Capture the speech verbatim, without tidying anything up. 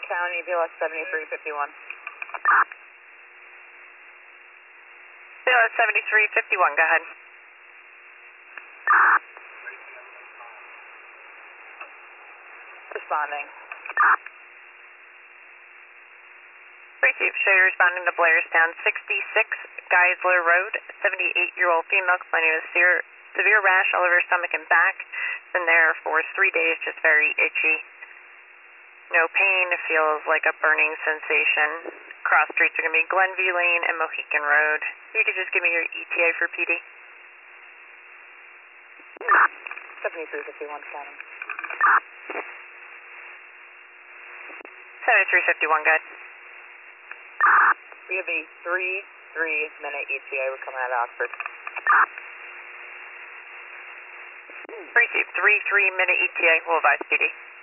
County, B L S seventy-three fifty-one. B L S seventy-three fifty-one, go ahead. Responding. Receive, show you responding to Blairstown, sixty-six Geisler Road, seventy-eight-year-old female complaining of severe, severe rash all over her stomach and back. Been there for three days, just very itchy. No pain, feels like a burning sensation. Cross streets are going to be Glenview Lane and Mohican Road. You could just give me your E T A for P D. seventy-three fifty-one, County. seventy-three fifty-one, good. We have a three, three minute E T A. We're coming out of Oxford. Receive, three, three minute E T A. We'll advise P D.